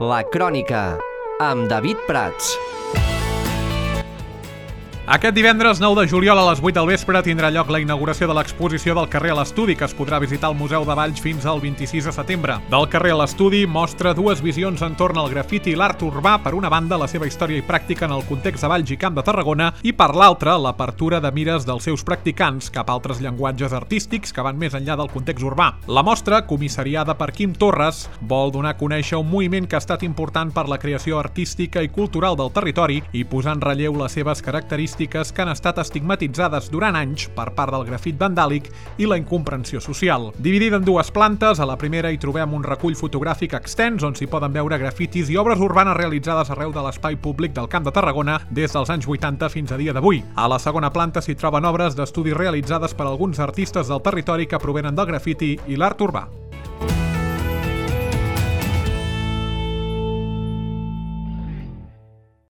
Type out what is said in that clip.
La Crònica, amb David Prats. Aquest divendres 9 de juliol a les 8 del vespre tindrà lloc la inauguració de l'exposició del carrer a l'Estudi, que es podrà visitar al Museu de Valls fins al 26 de setembre. Del carrer a l'Estudi mostra dues visions entorn al grafiti i l'art urbà, per una banda la seva història i pràctica en el context de Valls i Camp de Tarragona, i per l'altra l'apertura de mires dels seus practicants cap a altres llenguatges artístics que van més enllà del context urbà. La mostra, comissariada per Quim Torres, vol donar a conèixer un moviment que ha estat important per la creació artística i cultural del territori i posar en relleu les seves característiques que han estat estigmatitzades durant anys per part del grafit vandàlic i la incomprensió social. Dividida en dues plantes, a la primera hi trobem un recull fotogràfic extens on s'hi poden veure grafitis i obres urbanes realitzades arreu de l'espai públic del Camp de Tarragona des dels anys 80 fins a dia d'avui. A la segona planta s'hi troben obres d'estudi realitzades per alguns artistes del territori que provenen del grafiti i l'art urbà.